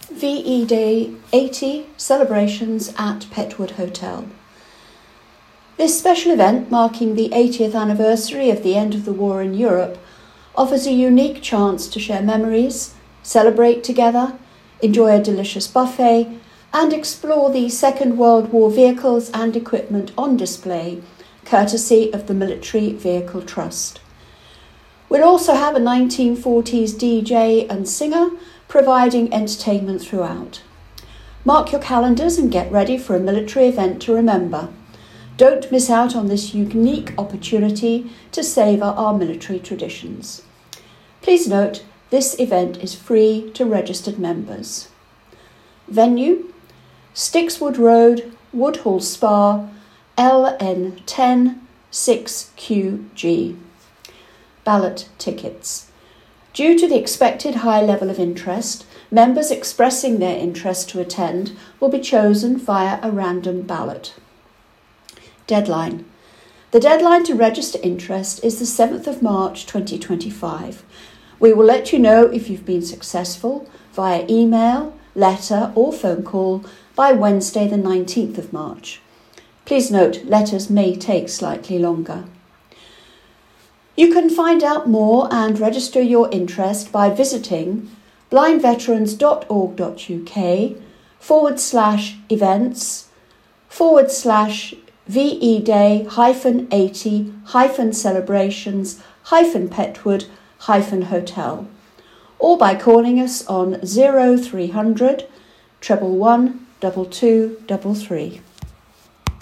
VE Day 80 celebrations at Petwood Hotel. This special event, marking the 80th anniversary of the end of the war in Europe, offers a unique chance to share memories, celebrate together, enjoy a delicious buffet, and explore the Second World War vehicles and equipment on display, courtesy of the Military Vehicle Trust. We'll also have a 1940s DJ and singer, providing entertainment throughout. Mark your calendars and get ready for a military event to remember. Don't miss out on this unique opportunity to savour our military traditions. Please note, this event is free to registered members. Venue: Stixwood Road, Woodhall Spa, LN10 6QG. Ballot tickets. Due to the expected high level of interest, members expressing their interest to attend will be chosen via a random ballot. Deadline. The deadline to register interest is the 7th of March 2025. We will let you know if you've been successful via email, letter or phone call by Wednesday the 19th of March. Please note, letters may take slightly longer. You can find out more and register your interest by visiting blindveterans.org.uk/events/VE Day -80-celebrations-Petwood-Hotel, or by calling us on 0300 111 2233.